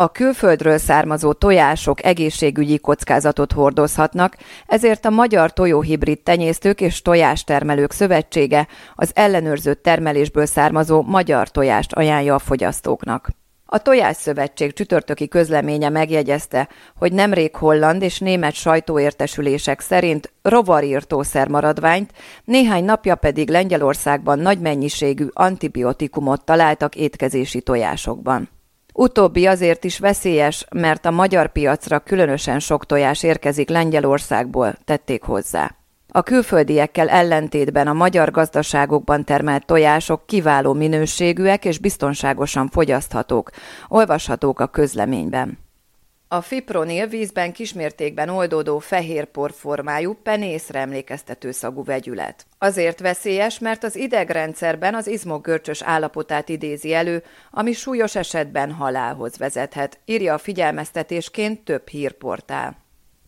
A külföldről származó tojások egészségügyi kockázatot hordozhatnak, ezért a Magyar Tojóhibrid Tenyésztők és Tojástermelők Szövetsége az ellenőrzött termelésből származó magyar tojást ajánlja a fogyasztóknak. A Tojásszövetség csütörtöki közleménye megjegyezte, hogy nemrég holland és német sajtóértesülések szerint rovarírtószer maradványt, néhány napja pedig Lengyelországban nagy mennyiségű antibiotikumot találtak étkezési tojásokban. Utóbbi azért is veszélyes, mert a magyar piacra különösen sok tojás érkezik Lengyelországból, tették hozzá. A külföldiekkel ellentétben a magyar gazdaságokban termelt tojások kiváló minőségűek és biztonságosan fogyaszthatók, olvashatók a közleményben. A fipronil vízben kismértékben oldódó fehérpor formájú, penészre emlékeztető szagú vegyület. Azért veszélyes, mert az idegrendszerben az izmok görcsös állapotát idézi elő, ami súlyos esetben halálhoz vezethet, írja a figyelmeztetésként több hírportál.